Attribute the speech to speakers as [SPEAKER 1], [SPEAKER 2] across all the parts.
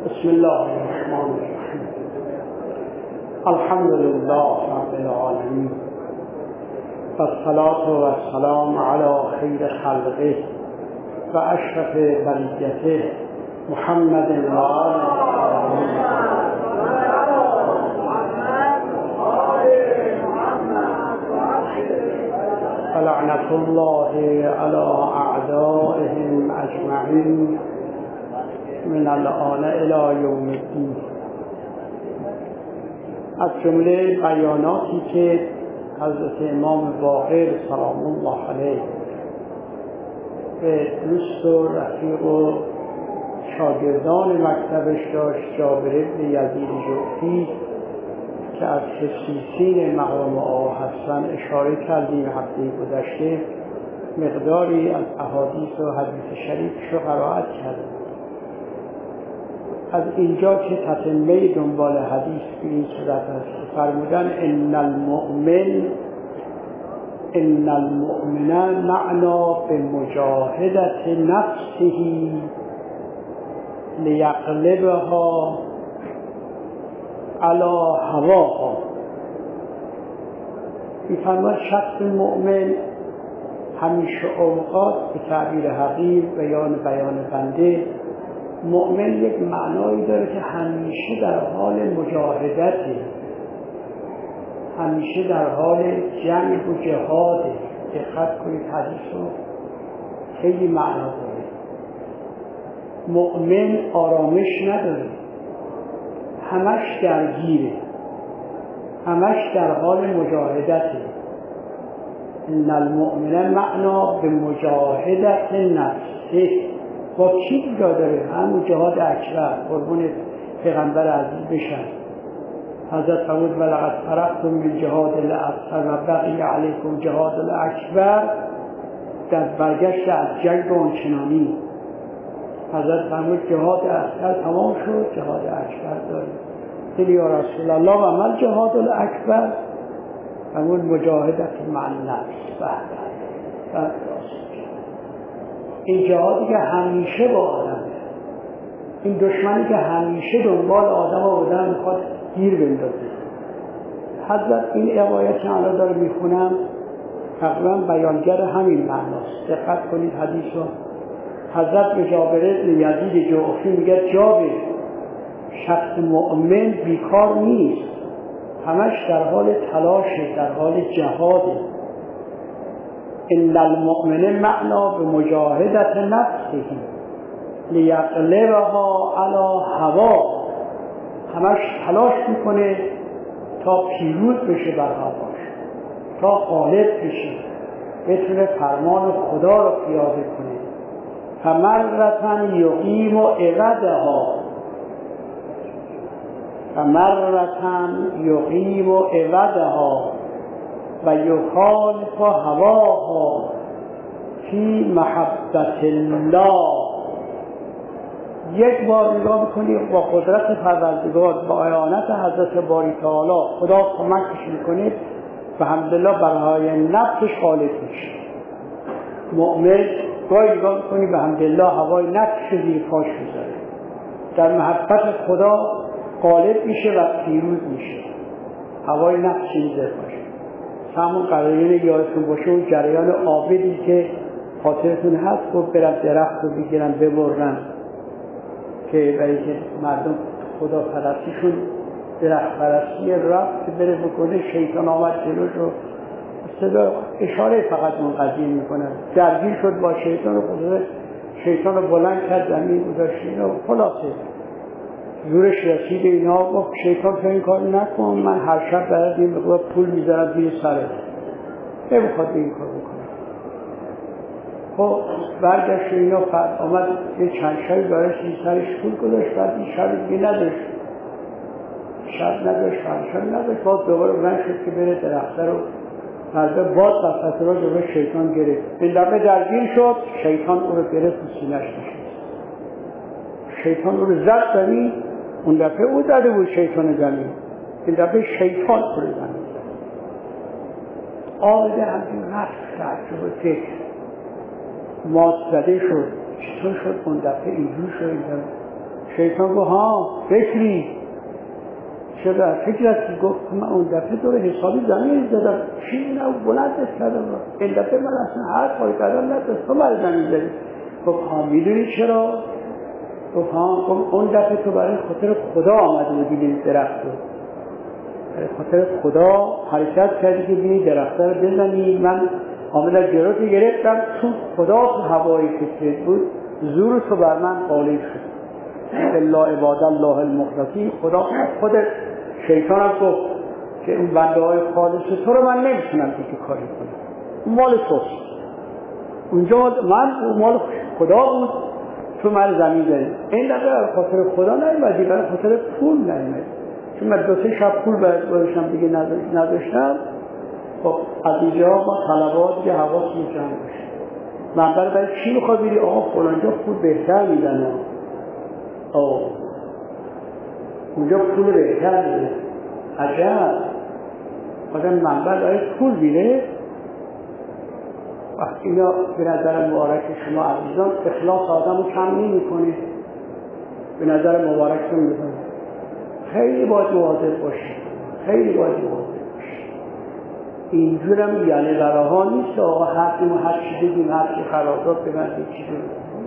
[SPEAKER 1] بسم الله الرحمن الرحیم. الحمد لله رب العالمین و الصلاة و السلام علی خیر خلقه و اشرف بریته محمد و آله لعنت الله علی اعدائهم اجمعین من الآن الی یوم الدین. از جمله بیاناتی که حضرت امام باقر سلام الله علیه به دوست و رفیق و شاگردان مکتبش داشت، جابر بن یزید جعفی که از خصیصین مقام آقا هستن اشاره کردیم هفته گذشته، مقداری از احادیث و حدیث شریفش رو قرائت کردیم. از اینجا که تتمه دنبال حدیث به این صورت است، فرمودن ان المؤمن معنا به مجاهدت نفسه لیغلبها علی هواها. میفرماید شخص مؤمن همیشه اوقات به تعبیر حقیر بیان بنده، مؤمن یک معنایی داره که همیشه در حال مجاهدته، همیشه در حال جنگ و جهاده. دقت کنید حدیث رو، خیلی معنا داره. مؤمن آرامش نداره، همش درگیره، همش در حال مجاهدته. ان المؤمن معنا به مجاهدت نفسه. با کی جا داره؟ همون جهاد اکبر، قربون پیغمبر عزیز بشن. حضرت فرمود ولقد فرغتم من جهاد الاصغر و بقی علیکم جهاد الاکبر. در برگشت از جنگ آنچنانی حضرت فرمود جهاد اصغر تمام شد، جهاد اکبر داریم. دلی یا رسول الله و عمل جهاد الاکبر. فرمود مجاهدت مع النفس. بعد این جهادی که همیشه با آدم، این دشمنی که همیشه دنبال آدم آدم میخواد گیر بندازه. حضرت این روایت که الان داره میخونم تقریبا بیانگر همین معناست. دقت کنید حدیث رو. حضرت به جابر بن یزید جعفی میگه جابر، شخص مؤمن بیکار نیست، همش در حال تلاشه، در حال جهاده. ان المؤمن معنا به مجاهدت نفسه لیغلبها علی هوا. همش تلاش میکنه تا پیروز بشه بر هواش، تا غالب بشه، بتونه فرمان خدا رو پیاده کنه. فمرة یقیم عوضها، و یخالف هواها فی محبت الله. یک بار نگاه میکنید با قدرت پروردگار، با اعانت حضرت باری تعالی خدا کمکش میکنه و الحمدلله برای نفسش غالب میشه. مؤمن گاهی نگاه میکنید و الحمدلله هوای نفسش زیر پاش میذاره، در محبت خدا غالب میشه و پیروز میشه، هوای نفسش زیر پاش. همون قرارین یادتون باشه و جریان عابدی که خاطرتون هست گفت برن درخت رو بگیرن ببرن، که برای که مردم خدا پرستیشون درخت پرستی رفت که بره بکنه، شیطان آمد جلوش رو صدا اشاره فقط منقضی میکنن، درگیر شد با شیطان و خدا شیطان رو بلند کرد زمین گذاشت اینا. خلاصه زورش رسید اینا، گفت شیطان تو این کار نکن، من هر شب برات این مقدار پول میذارم زیر سرت، نمیخواد این کار بکنه. خب برگشت اینا آمد یه چند شبی برای سرش پول گذاشت، بعد این شب دیگه نداشت، شب نداشت، باز دوباره بلند شد که بره درخته رو فردا باز وسط را دوباره شیطان گرفت. این دفعه درگیر شد، شیطان او رو گرفت و سینه‌اش نشست. شیطان او رو زد زمین، اون دفعه او زده بود شیطان زمین، این دفعه شیطان او رو زمین زد. آمده همین رفت تعجب و فکر مات زده شد. چطور شد اون دفعه اینجور شد؟ شیطان گفت ها فکری چرا فکر هستی؟ گفت من اون دفعه تو رو حسابی زمین زدم چی نه بلندت کردم این دفعه من اصلا هر کاری کردم نداشت تو برای زمین زدی. گفت ها میدونی چرا؟ گفت ها اون دفعه تو برای خاطر خدا آمده بودی به درخت رو برای خاطر خدا حرکت کردی که بینی درخت رو بزنی. من آمدم جلوت گرفتم چون خدا تو هوایی که بود زور تو بر من غالب شد. الا عباد الله المخلصین. خدا خود شیطان هم گفت که اون بنده های خالص تو رو من نمیتونم که کاری کنم، اون مال توست. اونجا من مال خدا بود تو من زمین داری. این دفعه برای خاطر خدا نیومدی، برای خاطر پول نیومدی. چون من 2-3 شب پول برداشتم دیگه نداشتم. خب از اینجا با طلبات یه حواس میجمع باشه. من برای چی میخواد بیری؟ آقا فلانجا پول بهتر میدن، اونجا پول بهتر میده. عجب آدم منبع برای پول میره. وقتی اینا به نظر مبارک شما عزیزان اخلاص آدم رو کم نمی کنه. به نظر مبارکتون میدونم خیلی باید مواظب باشید، خیلی باید مواظب باشید. اینجور هم یعنی براها نیست آقا هر چی بگیم هر چی خرادات بگن چی بگیم.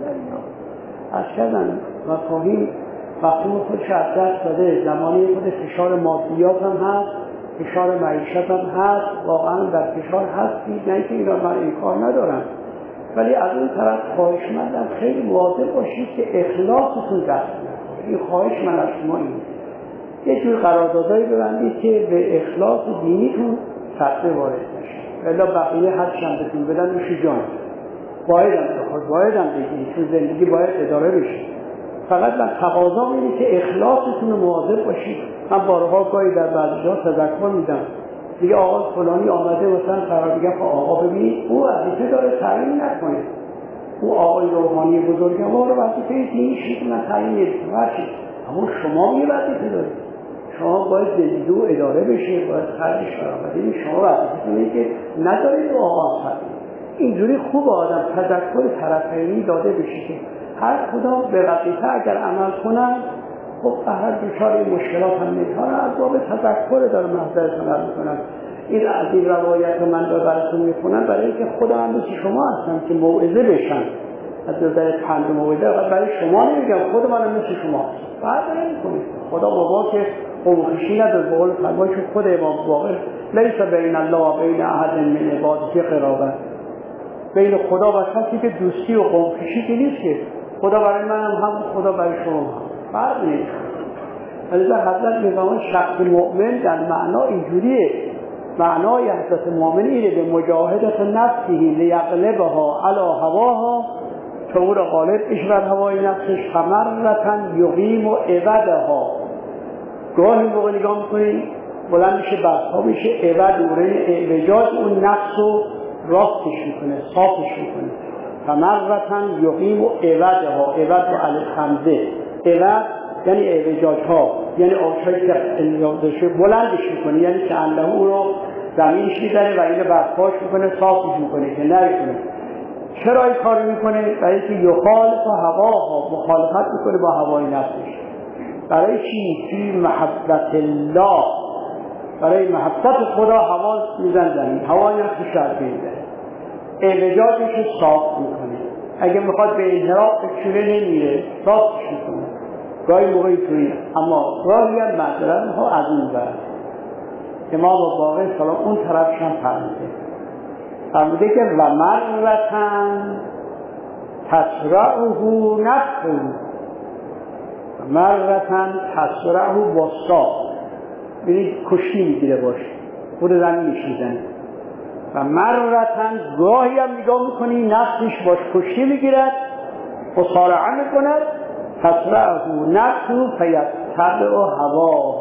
[SPEAKER 1] از کردن مفاهیم مفهوم خودش از دست داده. زمانی خود فشار مادیات هم هست، فشار معیشت هم هست، واقعا در فشار هستید. نه که اینا من این کار ندارم، ولی از اون طرف خواهشمندم خیلی مواظب باشید که اخلاصتون دست نکنه. این خواهش من از شما این یه جور قراردادایی ببندید که به اخلاص دینیتون سطح وارد نشه. الا بقیه هر چند بهتون بدن میشه جان بایدم بخواد بایدم بگید، چون زندگی باید اداره بشه. فقط من تقاضا میدید که اخلاصتون رو مواظب باشید. من بارها گاهی در بعضی جا تذکر میدم دیگه آقا فلانی آمده مثلا قرار دیگه آقا ببینید او وظیفه داره تعیین نکنه. او آقای روحانی بزرگوار رو وظیفه دینی شید من تعیین نمیکنم، اما شما یه وظیفه دارید. شما باید زندگی رو اداره بشه، باید خرجش برآورده. شما وظیفتونه که ندارید آقا تعیین. اینجوری خوب آدم تذکر طرفینی داده بشه که هر کدام به وظیفه اگر عمل کنن خب هر دچار مشکلات هم نمی‌کنن. از باب تذکر دارم محضرتون عرض می‌کنم. این از این روایت من رو براتون می‌خونم برای اینکه خودم مثل شما هستم که موعظه بشن. از نظر پند موعظه برای شما نمیگم، خود منم مثل شما فرق نمی‌کنه. خدا بابا که قومخشی نداره. به قول فرمایش خود امام باقر لیس بین الله و بین احد من عباده قرابه. بین خدا و کسی که دوستی و قومخشی که نیست که خدا برای من هم خدا برای شما هم فرق نیست. ولی حضرت میگن شخص مؤمن در معنا اینجوریه. معنای حضرت مؤمن اینه به مجاهدت نفسه لیغلبها علی هواها، که او را غالب بشه بر هوای نفسش. فمرتن یقیم و عودها. گاهی موقع نگاه میکنید بلند میشه برپا میشه، عود دوره اعوجاج اون نفس رو راستش میکنه، صافش میکنه. فمرتن یقیم و عودها. عود و الف حمزه. عود یعنی اعوجاج ها، یعنی آشایی که بلندش میکنه، یعنی که الله او رو زمینش میزنه و اینو برپاش میکنه، صافش میکنه که نریکنه. چرا این کار میکنه؟ برای که یخالف هواها، مخالفت میکنه با هوای نفسش. برای چی؟ فی محبت الله، برای محبت خدا هوا میزن زمین، هوای نفسش شرط میزنه، اعوجاجش رو صاف میکنه. اگه میخواد به انحراف بکشونه نمیره، صافش میکنه. گاهی موقعی توی اما گاهی هم معذرت ها از اون برد. امام باقر سلام اون طرفش هم فرموده که و مرتن تسرعه نفسه، مرتن تسرعه وسا، بینید کشتی میگیره باشه خود زمینش میزنه. و مرتن گاهی هم نگاه میکنی نفسش باش کشتی میگیرد، مصارعه میکند. تسرعه نفسه فیتبع هوا.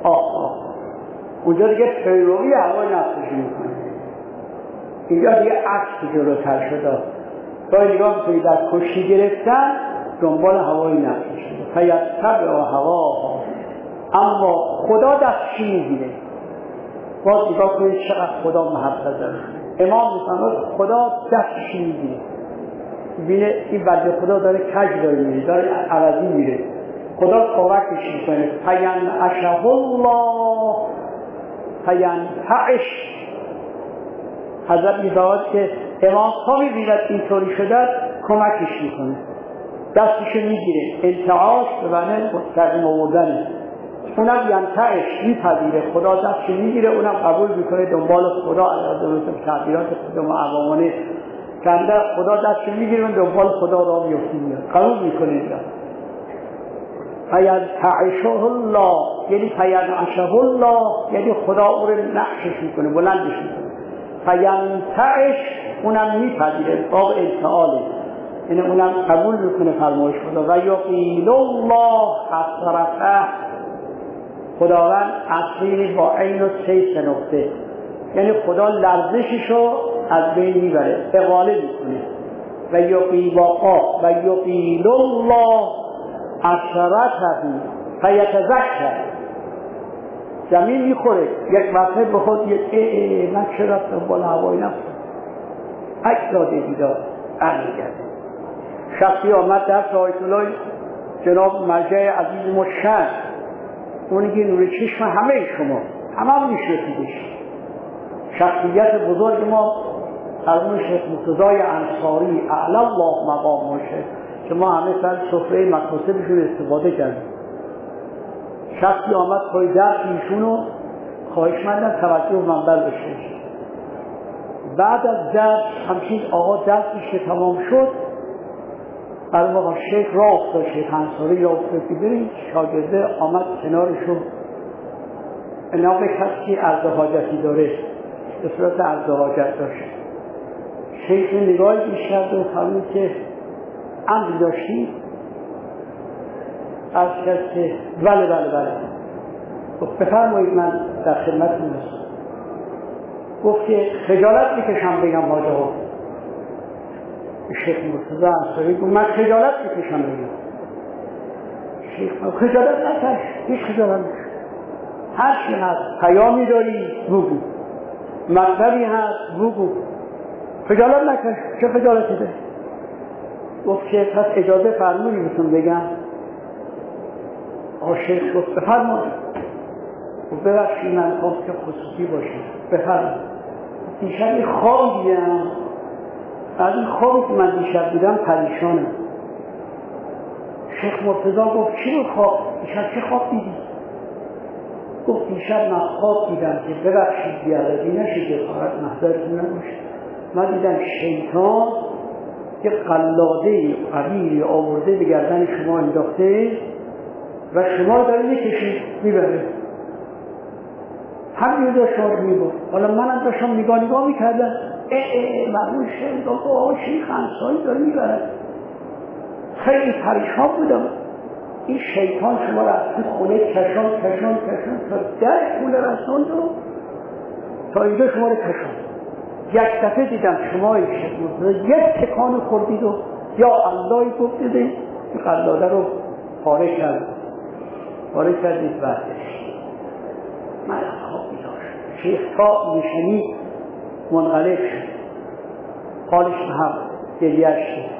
[SPEAKER 1] اونجا دیگه پیروی هوای نفسش میکنه. اینجا دیگه عکس جلوتر شده. گاهی نگاه میکنی در کشتی گرفتن دنبال هوای نفسش فیتبع هوا. اما خدا دستش میگیره. باز نگاه کنید چقدر خدا محبت داره. امام میفرماید خدا دستش میگیره. ببینه این بنده خدا داره کج داره میره، داره عوضی میره. خدا کمکش میکنه. فینعشه الله فینتعش. حضرت می‌فرماید که امام تا می‌بیند اینطوری شده کمکش میکنه، دستش میگیره. انتعاش به معنی مستقیم آوردنه. اونم ینتعش میپذیره، خدا دستش میگیره، اونم قبول میکنه. دنبال خدا علیه تعبیرات خودم و عوامانه کنده، خدا دستش میگیره و دنبال خدا را میفتی میاد، قبول میکنه. اینجا فینتعشه الله یعنی فینعشه الله یعنی خدا او رو نعشش میکنه، بلندش میکنه. فینتعش اونم میپذیره، باب انتعاله، یعنی اونم قبول میکنه فرمایش خدا. و یقیل الله حسرته، خداوند اصلی با عین و سه نقطه، یعنی خدا لرزششو از بین میبره، اقاله میکنه. و یقیل الله حسرته فیتذکر، زمین میخوره یک مرتبه به خود یک من چرا بالا هوایی نفتم اکلاده بیدار برمیگرده. شخصی آمد در آیت الله جناب مرجع عزیز مشن، اونی که نور چشم همه شما همه میشناسیدش، شخصیت بزرگ ما قرون شیخ مرتضی انصاری اعلی الله مقامش که ما همه سر سفره مکاسبشون استفاده کردیم. شخصی آمد پای درس ایشونو خواهشمندم توجه منبر بشه. بعد از درس همچین آقا درسش که تمام شد، برای ما شیخ راه افتاد، شیخ انصاری راه افتاد که بریم. شاگرده آمد کنارشون، اینا به کسی عرض حاجتی داره، به صورت عرض حاجت داشت. شیخ نگاهی بیشتر و فرمود که امری داشتی؟ از کسی بله. بفرمایید من در خدمتتون هستم. گفت که خجالت میکشم بگم حاجه ها. شیخ مرتضی انصاری گفت من خجالت میکشم بگم. شیخ خجالت نکش، هیچ خجالت نکش، هر چی هست پیامی داری بگو، مطلبی هست بگو، خجالت نکش، چه خجالتی ده؟ گفت که پس اجازه فرمونی بهتون بگم. شیخ گفت بفرمایید. گفت ببخشید من خواست که خصوصی باشه، بفرمایید. دیشب یه خواب دیدم، از این خوابی که من دیشب دیدم پریشانم. شیخ مرتضی گفت چی بود خواب؟ دیشب چه خواب دیدی؟ گفت دیشب من خواب دیدم که ببخشید بیادبی نشه که فقط محضرتون نباشه، من دیدم شیطان یه قلاده قبیلی آورده به گردن شما انداخته و شما رو داره میکشید میبره، همین داشت شما رو میبره. حالا منم داشتم نگاه میکردم، معلوم شد شیخ انصاری داره میبره. خیلی پریشان بودم. این شیطان شما رو از تو خونه کشان تا در خونه رساند و تا اینجا شما رو کشان. یک دفعه دیدم شما یک تکان خوردید و یا اللهی گفت دیدید این قلاده رو پاره کردید بردش. من خواب داشت. شیخ تا میشنید منقلب شد، حالش هم گریه‌اش شد.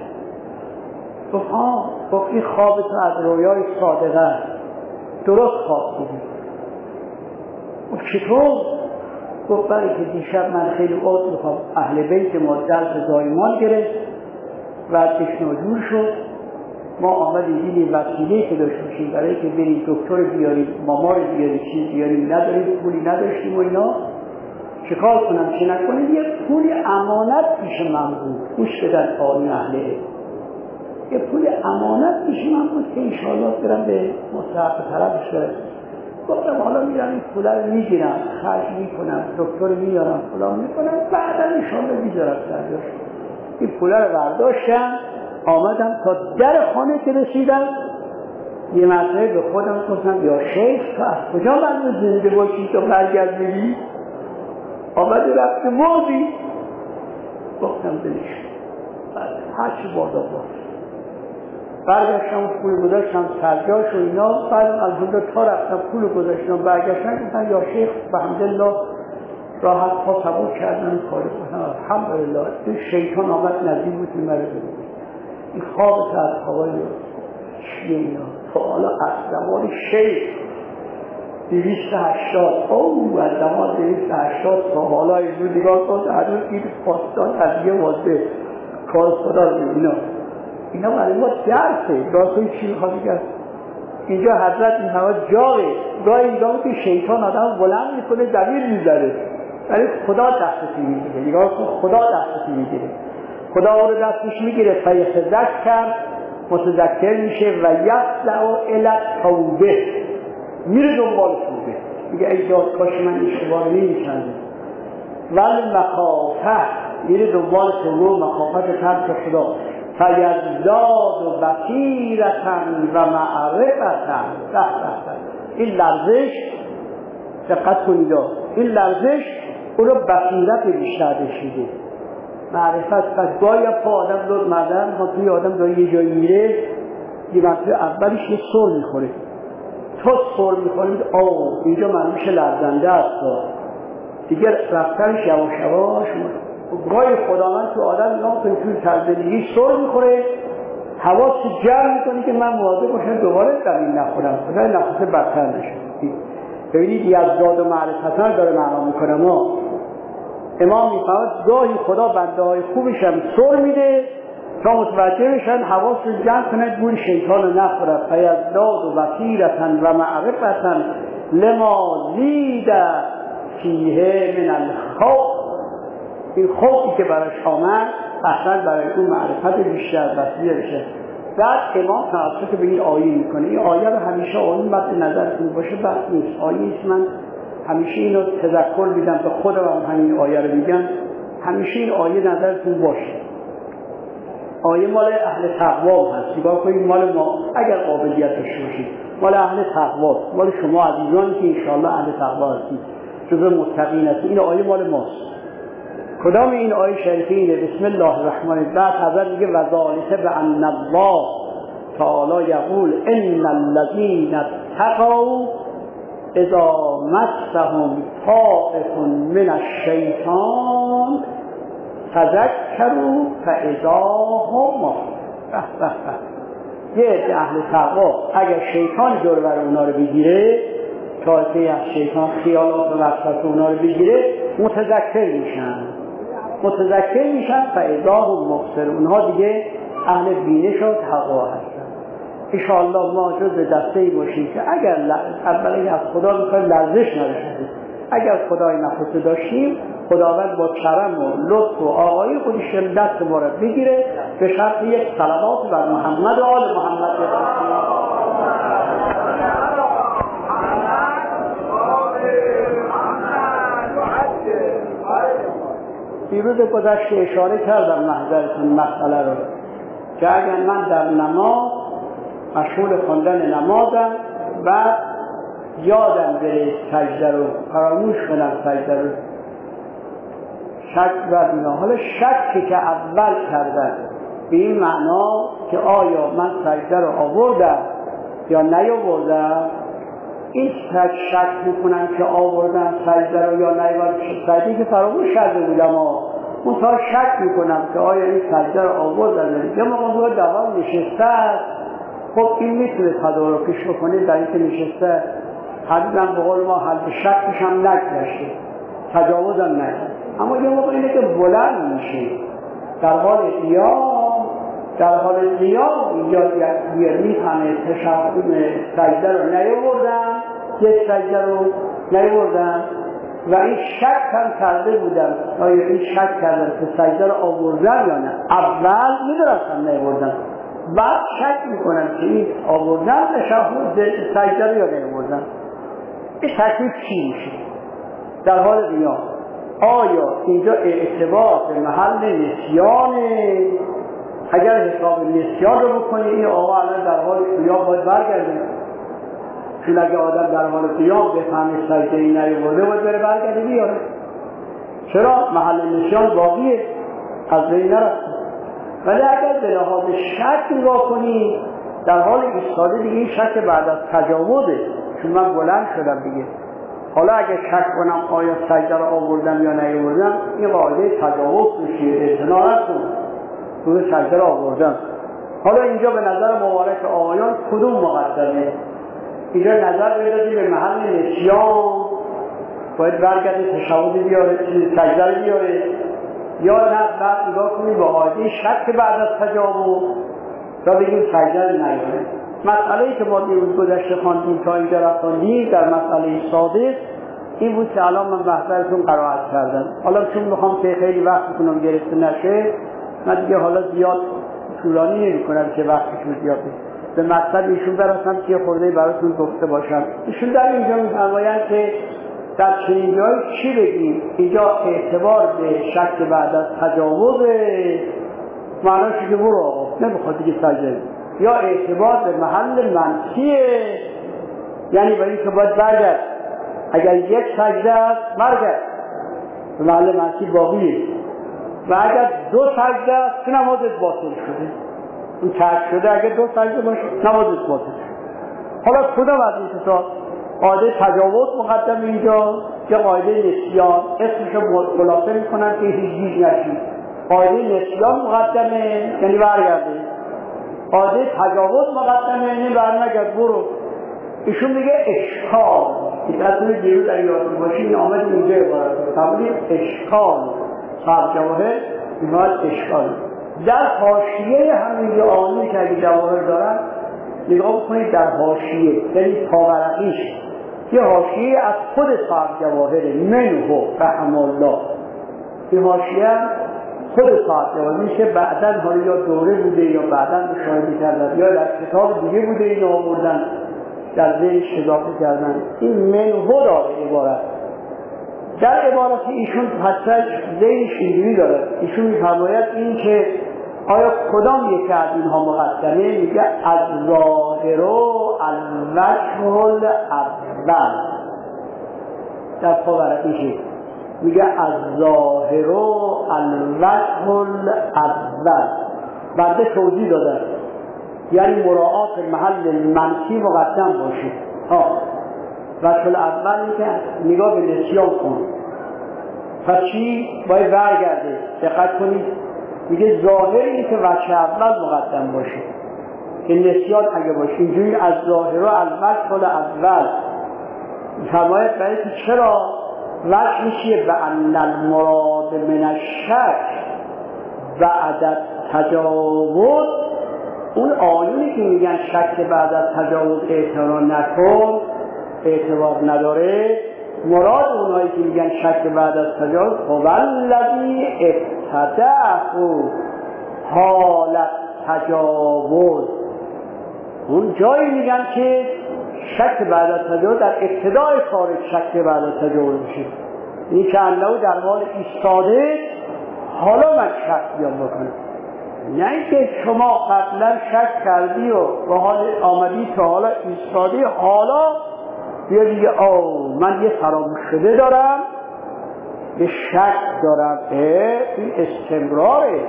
[SPEAKER 1] گفت این خواب تو از رویای صادقه درست خواب دیدی. گفت چطور؟ گفت برای که دیشب من خیلی عذر میخوام، اهل بیت ما درد زایمان گرفت و تشناجور شد. ما آمدیم دیدیم وسیله‌ای که داشته باشیم برای که بریم دکتر بیاریم، ماما رو بیاریم، چیز بیاریم، نداریم، پولی نداشتیم و اینا. چیکار کنم چه نکنیم؟ یه پولی امانت پیش من بود، گوش بدن آقایون اهل، یه پول امانت پیش من بود که انشاءالله برم به مستحق طرفش برسیم. گفتم حالا میرم این پول رو میگیرم، خرج میکنم، دکتر میارم، فلان میکنم، بعدا انشاءالله میذارم سرجاش. این پول رو برداشتم، آمدم تا در خانه که رسیدم یه مرتبه به خودم گفتم یا شیخ تو از کجا من زنده باشی تو برگرد بگی؟ آمده رفت موزی. گفتم دلش هرچی بادا باش. برگشتم پول گذاشتم سرجاش و اینا. بعد از اونجا تا رفتم پول گذاشتم برگشتم گفتم یا شیخ بحمدالله راحت پا قبول کردن کاری کنم الحمدلله. این شیطان آمد نزدیک بود این مرد بود. این خواب از خوابای چیه اینا؟ تا حالا از زمان شیخ 280 از زمان 280 تا حالا اینجور نگاه کن هنوز این پاستان از یه واضح کارستادار اینا برای ما درسه. راستوی چی میخواد بگم اینجا حضرت این همه جاوه گاهی اینجا که شیطان آدم بلند میکنه دبیر میزنه ولی خدا دستشی میگیره. نگاه کن خدا دستشی میگیره. خدا او رو دستش میگیره فیتذکر متذکر میشه و یسعی الی التوبه میره دنبال توبه میگه ای داد کاش من اشتباه نمی‌کردم. ولی مخافت میره دنبال توبه و مخافت ترک خدا فیزداد و بصیرتن و معرفتن. این لرزش دقت کنید این لرزش او رو بصیرت بیشتر بشیده معرفت. پس گاهی پا آدم دور مردن ها توی آدم داره یه جایی میره یه مرتبه اولش یه سر میخوره تا سر میخورید اینجا من میشه لرزنده است دیگه رفتنش یواش یواش گاهی خداوند تو آدم نام توی تلزدگی سر میخوره حواس جمع میکنی که من مواظب باشم دوباره زمین نخورم خدا نفسه بدتر نشه. ببینید یزداد و معرفتن داره معنا میکنه. ما امام میفهمد گاهی خدا بنده های خوبش هم سر میده تا متوجه بشن حواس رو جمع کنند گوی شیطان رو نخورد. فیزداد و بصیرتن و معرفتن لما زید فیه من الخوف. این خوفی که برایش آمد اصلا برای اون معرفت بیشتر بسیار بشه. بعد امام توسط به این آیه میکنه. این آیه رو همیشه آیه مد نظرتون باشه بس نیست. آیه است من همیشه اینو تذکر میدم به خودم هم همین آیه رو میگم همیشه این آیه نظرتون باشه. آیه مال اهل تقوا هست. نگاه کنید مال ما اگر قابلیت داشته باشید مال اهل تقوا مال شما عزیزانی که ان شاء الله اهل تقوا هستید جزو متقین هستید. این آیه مال ماست. کدام این آیه شریفه اینه؟ بسم الله الرحمن الرحیم. بعد حضرت میگه و ذالک بان الله تعالی یقول ان الذین اتقوا اذا مسهم طائف من الشیطان تذکروا فاذا هم یه اهل تقوا اگر شیطان دور بر اونا رو بگیره طائفه از شیطان خیالات و وسوسه اونا رو بگیره متذکر میشن فاذا هم مبصرون. اونها دیگه اهل بینش و تقوا هستن. ان شاء الله ما جز دسته‌ای باشیم که اگر اولی از خدا میخوایم لرزش نداشتیم اگر خدای نخواسته داشتیم خداوند با کرم و لطف و آقایی خودش دست ما را بگیره به شرط یک صلوات بر محمد و آل محمد بفرستیم. دیروز گذشته اشاره کردم محضرتون مسئله رو که اگر من در نماز مشغول خواندن نمازم بعد یادم بره سجده رو فراموش کنم سجده رو شک بردیم. حالا شکی که اول کردن به این معنا که آیا من سجده رو آوردم یا نیاوردم این شک میکنم که آوردم سجده رو یا نیاوردم سجده که فراموش کرده بودم اون تا شک میکنم که آیا این سجده رو آوردم یا موقع دوام نشسته. خب این میتونه تدارکش بکنه در اینکه نشسته حدیدم به قول ما حد شکش هم نگذشته تجاوز هم نگذشته. اما یه موقع اینه که بلند میشه در حال قیام یا میفهمه تشهد سجده رو نیاوردم یک سجده رو نیاوردم و این شک هم کرده بودم آیا این شک کردم که سجده رو آوردم یا نه. اول میدونستم نیاوردم بعد شک میکنم که این آوردم سجده رو یا نیاوردم. این تکلیف چی میشه در حال قیام؟ آیا اینجا اعتبار به محل نسیانه؟ اگر حساب نسیان رو بکنی این آقا الان در حال قیام باید برگرده چون اگه آدم در حال قیام بفهمه سجده ای نیاورده باید بره برگرده بیاره. چرا؟ محل نسیان باقیه از بین نرفته. ولی اگر به لحاظ شک نگاه کنی در حال ایستاده دیگه این شک بعد از تجاوزه چون من بلند شدم دیگه. حالا اگه شک کنم آیا سجده رو آوردم یا نیاوردم این قاعده تجاوز میشه. اعتنا نکن تو سجده رو آوردم حالا اینجا به نظر مبارک آقایان کدوم مقدمه؟ اینجا نظر بدادی به محل نسیان باید برگرده تشهد بیاره، سجده بیاره، یا نه بعد نگاه کنید با قاعده شک بعد از تجاوز تا بگیم سجده نیاره. مسئله‌ای که ما دیروز گذشته خواندیم تا اینجا رفتیم در مسئله صادق این بود که الان من بحثتون قرائت کردم. حالا چون میخوام که خیلی وقتتون گرفته نشه من دیگه حالا زیاد طولانی نمی‌کنم که وقتتون زیاد به مطلب ایشون برسم که خورده براتون گفته باشم. ایشون در اینجا می‌فرمایند که در چنین جایی چی بگیم؟ اینجا اعتبار به شک بعد از تجاوز معناش که برو نمیخواد دیگه سجده، یا اعتبار به محل منفیه، یعنی به این که باید برگرد، اگر یک سجده است برگرد به محل منفی باقیه، و اگر دو سجده است که نمازت باطل شده. این ترک شده اگر دو سجده باشه نمازت باطل شده. حالا کدام از این کسا قاعده تجاوز مقدم اینجا که قاعده نسیان اسمشو خلاصه میکنن که هیچ نشید. قاعده نسیان مقدمه یعنی برگرده، قاعده تجاوز مقدمه یعنی برنگرد برو. ایشون میگه اشکال، این اصلا دیروز در یادتون باشه این آمد اینجا عبارت قبولی اشکال صاحب جواهر میماد اشکال. در حاشیه همین آنی که اگه جواهر دارن نگاه بکنید در حاشیه یعنی پاورقیش یه حاشیه از خود صاحب جواهر منه رحم الله. این حاشیه خود صاحب جواهر میشه بعدن حالا یا دوره بوده یا بعدن مشاهده کردن یا در کتاب دیگه بوده اینو آوردن در ذهنش اضافه کردن. این منه داره عبارت. در عبارت ایشون پسش ذهنش اینجوری داره. ایشون میفرماید این که آیا کدام یکی از اینها مقدمه؟ میگه از ظاهر و الوجه الاول. در پاورقیشه میگه از ظاهر و الوجه الاول. بعد توضیح داده یعنی مراعات محل منفی مقدم باشه. وجه الاول که نگاه به نسیان کن. پس چی؟ باید برگرده. دقت کنید میگه ظاهر این که وجه اول مقدم باشه که نسیان اگه باشه اینجوری از ظاهر و الوجه الاول فرمایت برای که چرا وجه میشه به ان المراد من الشک بعد تجاوز. اون آیونی که میگن شک بعد از تجاوز اعتبار نکن اعتبار نداره، مراد اونایی که میگن شک بعد از تجاوز والذی ابتدعه حالت تجاوز. اون جایی میگن که شک بعد از تجاوز در ابتدای خارج شک بعد از تجاوز میشه، این که انه در حال ایستاده حالا من شک بیام بکنم، نه اینکه شما قبلا شک کردی و به حال آمدی تا حالا ایستاده حالا بیا دیگه من یه فراموش شده دارم یه شک دارم. این استمراره.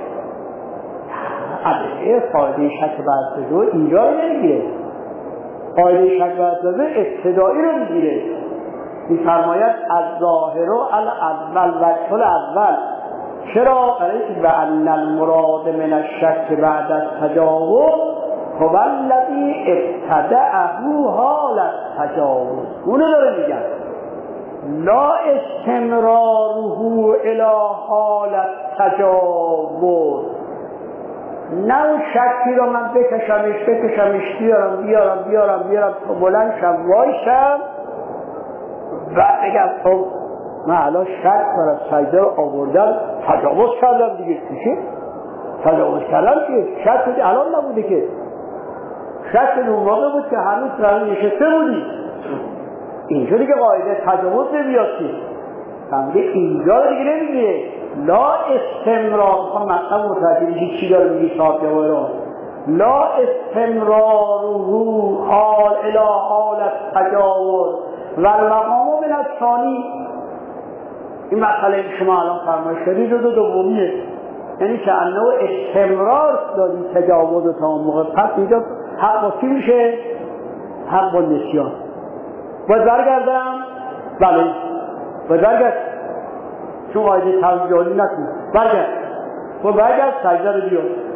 [SPEAKER 1] قاعده شک بعد تجاوز اینجا رو نمیگیره، قاعده شک بعد تجاوز ابتدایی رو میگیره. میفرماید از ظاهر و الاول وجه الاول. چرا؟ برای که به ان المراد من الشک بعد از تجاوز هو الذی ابتدعه حالت تجاوز. اونو داره میگن لا استمراره الی حالت تجاوز. نه اون شکی رو من بکشمش بیارم تا بلند شم وایشم و بگم من الان شک برای سجده رو آوردم تجاوز کردم دیگه. چیه؟ تجاوز کردم که شک بودی الان نبوده که شک اون موقع بود که هنوز رنگ نشسته بودی. اینجا دیگه قاعده تجاوز نمیاد که فهمیده اینجا رو دیگه نمیگیره. لا استمرار مطلب متوجه چی داره میگی صاحب جواهر لا استمراره حال الی حالت تجاوز و المقام من الثانی. این مسئله که شما الان فرمایش کردید دومیه، یعنی که انه استمرار دادی تجاوز تا اون موقع. پس اینجا حق با چی میشه؟ حق با نسیان. باید برگردم؟ بله باید برگرد، چون قاعده توجیهی نکن برگرد سجده رو بیار.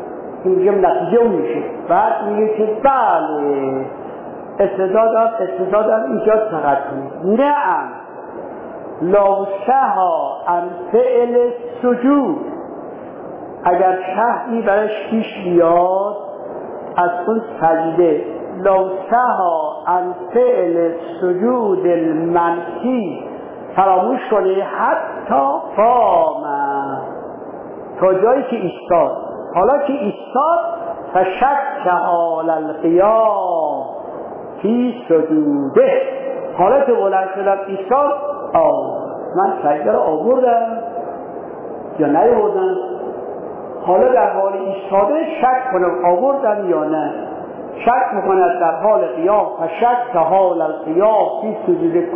[SPEAKER 1] این میگه نتیجه اون میشه. بعد میگه که بله استعداد ایجاد فقط کنید. نعم لو سها عن فعل سجود، اگر شهری برش پیش بیاد از اون سجده، لو سها عن فعل سجود المنفی، فراموش کنه حتی قام، تا جایی که ایستاد. حالا که ایستاد فشک حال القیام فی سجوده، حالا که بلند شدم ایستاد، من سجده رو آوردم یا نیاوردم. حالا در حال ایستاده شک کنم آوردم یا نه. شک میکند در حال قیام فشک حال القیام فی سجوده.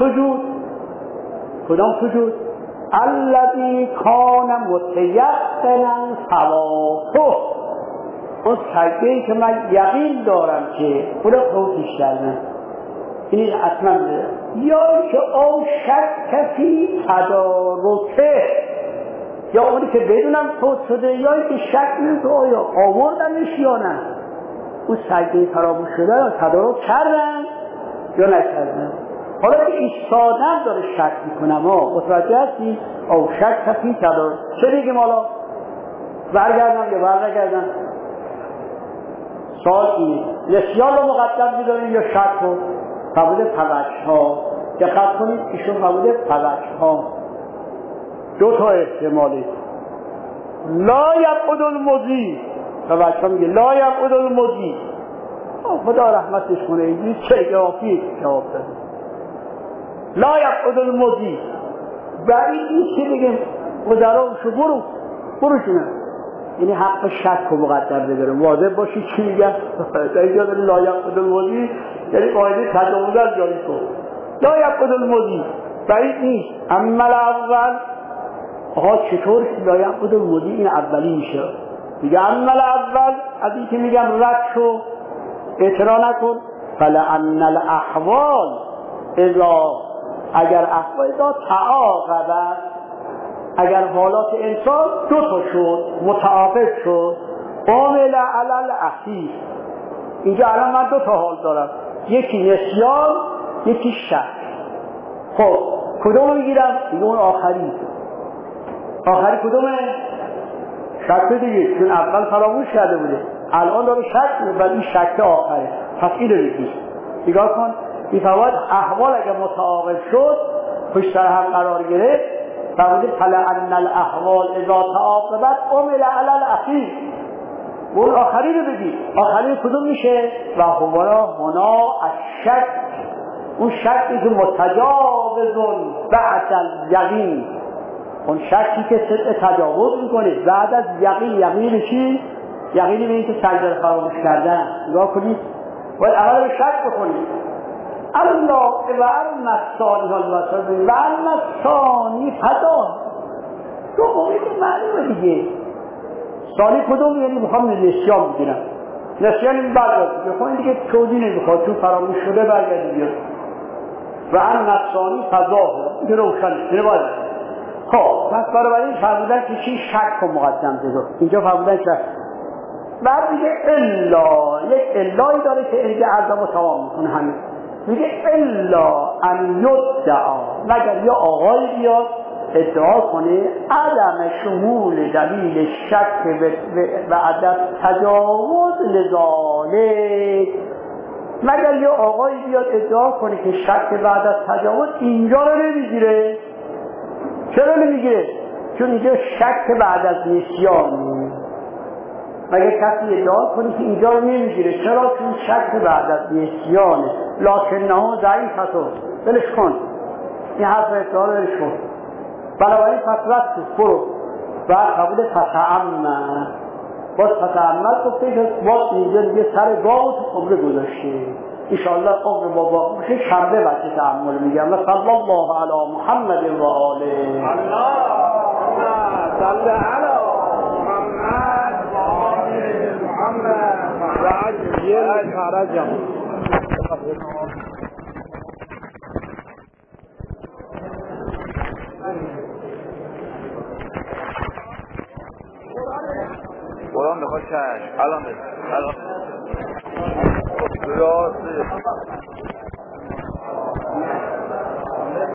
[SPEAKER 1] کدام سجود؟ الذی کان متیقنا ثوابه، اون سجده‌ای که من یقین دارم که خدا فوتش کردن. این اصلا یا که او شک فی تدارکه، یا اونی که بدونم فوت شده، یا که شک نمی‌کنم آیا آوردمش یا نه. اون سجده فراموش شده یا تدارک کردن یا نکردن. حالا که ایستادم داره شک میکنم، متوجه هستی؟ او شک فی تدارک. چه بگیم حالا؟ برگردم یا برنگردم؟ سوال اینه، نسیان رو مقدم می‌داریم یا شک رو؟ قبول پوج‌ها. دقت کنید ایشون قبول پوج‌ها. دو تا احتمالی. لا یبعد المضی، پوج‌ها میگه لا یبعد المضی، خدا رحمتش کنه، این چه جوابی جواب داده. لا یبعد المضی، بعید نیست که بگیم گذراشو برو شونه، یعنی حق شک رو مقدم بگیرم. واضح باشی چی میگم؟ در اینجا داری لا یبعد المضی، یعنی قاعده تجاوز از جاری کن. لا یبعد المضی بعید نیست. اما الاول، چطور لا یبعد المضی این اولی میشه؟ میگه اما الاول، از این که میگم رد شو اعتراض نکن. فلان الاحوال اگر احوال تعاقبت، اگر حالات انسان دو تا شد، متعاقب شد، عامل علی الاخیر. اینجا الان من دو تا حال دارم، یکی نسیان، یکی شک. خب کدوم رو میگیرم؟ دیگه اون آخری کدومه؟ شک دیگه، چون اول فراموش کرده بوده، الان داره شک میکنه، بعد این شک آخره، پس این رو بگیر. نگاه کن، میفرماید احوال اگر متعاقب شد، پشت سر هم قرار گرفت، فرموده فلان الاحوال اذا تعاقبت عمل علی الاخیر. اون آخری رو بگی. آخری کدوم میشه؟ و هنا الشک، اون شکی که متجاوز بعد از یقین، اون شکی که صدق تجاوز میکنه بعد از یقین. یقین چی؟ یقینی به این که سجده فراموش کردن. نگاه کنید، باید اول به شک بکنید. الله و المثانی و المثانی فدا، دو موقعی معلومه دیگه. ثانی کدوم؟ یعنی میخوام نسیان بگیرم. نسیان این برگرد بخواه، این دیگه توضیح نمیخواد، چون فراموش شده برگرد بیاد. و المثانی فدا، این روشن اینه باید. خب پس بنابراین فرمودن که چی؟ شک رو مقدم بذار. اینجا فرمودن شک. بعد میگه الا، یک الایی داره که اینجا عرضم تمام میکنه. همین میگه الا ان یدعا، مگر یا آقای بیاد ادعا کنه عدم شمول دلیل شک و عدم تجاوز لذالک، مگر یا آقای بیاد ادعا کنه که شک بعد از تجاوز اینجا رو نمیگیره. چرا نمیگیره؟ چون اینجا شک بعد از نسیان. مگر کسی ادعا کنه که اینجا رو نمیگیره، چرا؟ چون شک بعد از نسیانه. لکنه ضعیفه، بلش کن، این حرف ادعا رو بلش کن. بنابراین فترت برو و قبول فتعمل، باز فتعمل گفته که باز اینجا دیگه سر گاو تو قبله گذاشته. انشاءالله قبل بابا باشه شنبه بچه تعمل میگم. و صلی الله علی محمد و آله.
[SPEAKER 2] اللهم صل علی محمد و آل محمد و عجل فرجهم. قرآن بخواد چشم الان